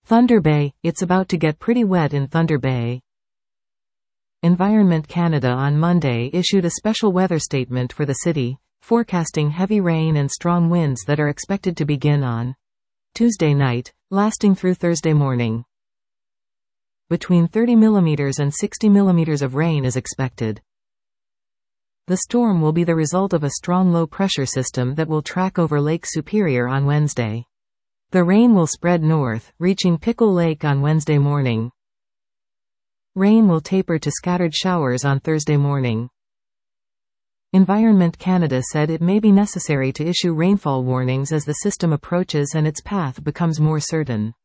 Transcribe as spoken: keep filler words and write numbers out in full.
Thunder Bay, it's about to get pretty wet in Thunder Bay. Environment Canada on Monday issued a special weather statement for the city, forecasting heavy rain and strong winds that are expected to begin on Tuesday night, lasting through Thursday morning. Between thirty millimeters and sixty millimeters of rain is expected. The storm will be the result of a strong low-pressure system that will track over Lake Superior on Wednesday. The rain will spread north, reaching Pickle Lake on Wednesday morning. Rain will taper to scattered showers on Thursday morning. Environment Canada said it may be necessary to issue rainfall warnings as the system approaches and its path becomes more certain.